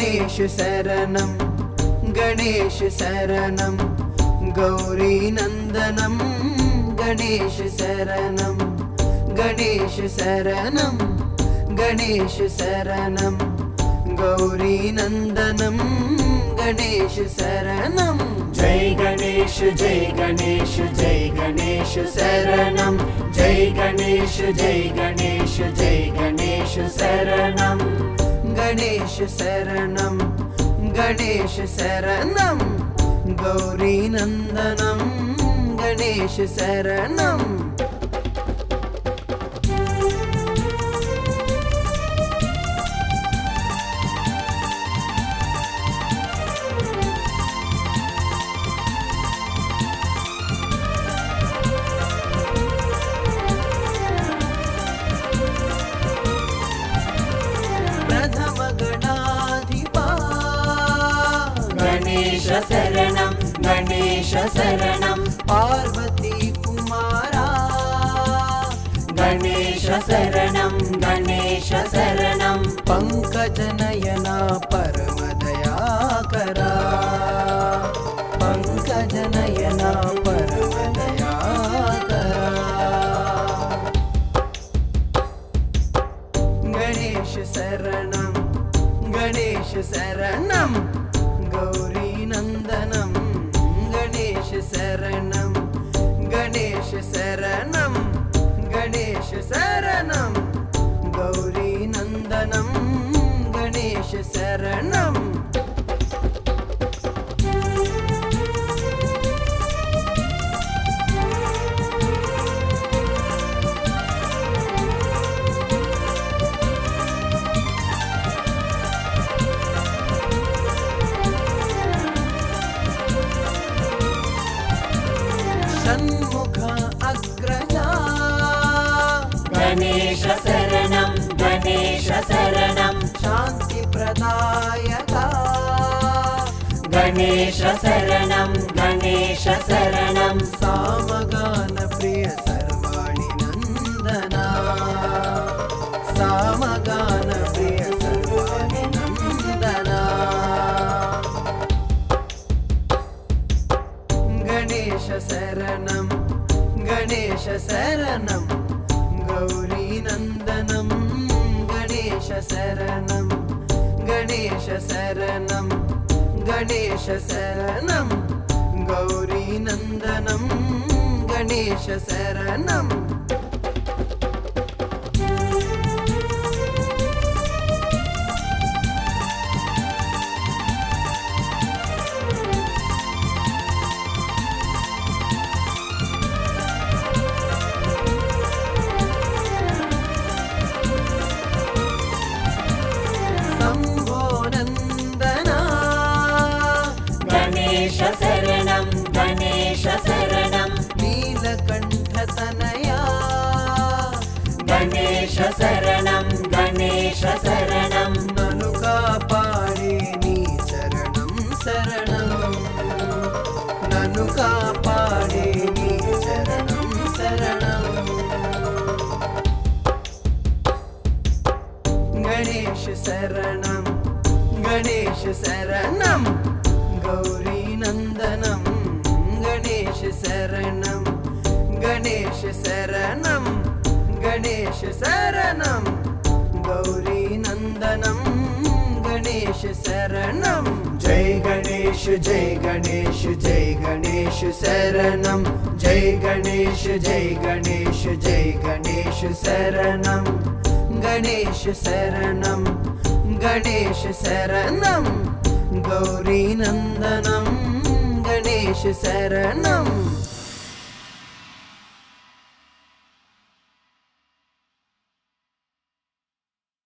गणेश शरणं गणेश शरणं गौरी नंदनं गणेश शरणं गणेश शरणं गणेश शरणं गौरी नंदनं गणेश शरणं जय गणेश जय गणेश जय गणेश शरणं जय गणेश जय गणेश जय गणेश शरणं गणेश शरणं गणेश शरणं गौरी नंदनं गणेश शरणं गणेश शरणं गणेश शरणं पार्वती कुमारा गणेश शरणं गणेश शरणं पंकजनयना परमदयाकरा पंकजनयना परमदयाकरा गणेश शरणं गणेश शरणं गौरी नंदनं गणेश शरणं गणेश शरणं गणेश शरणं गौरी नंदनं गणेश शरणं षण्मुख अग्रजा गणेश शरणं गणेश शरणं शांति प्रदायका गणेश शरणं गणेश शरणं सामगान प्रिय सर्वाणि नंदना सामगान प्रिय सर्वाणि नंदना गणेश शरणं गणेश शरणं गौरी नंदनं गणेश शरणं गणेश शरणं गणेश शरणं गौरी नंदनं गणेश शरणं गणेश शरणं गणेश शरणं नीलकंठतनया गणेश शरणं गणेश शरणं ननु कापाडे नी चरणं शरणं ननु कापाडे नी चरणं शरणं गणेश शरणं गणेश शरणं गौरी नंदनं गणेश शरणं गणेश शरणं गणेश शरणं गौरी नंदनं गणेश शरणं जय गणेश जय गणेश जय गणेश शरणं जय गणेश जय गणेश जय गणेश शरणं गणेश शरणं गणेश शरणं गौरी नंदनं गणेश शरणं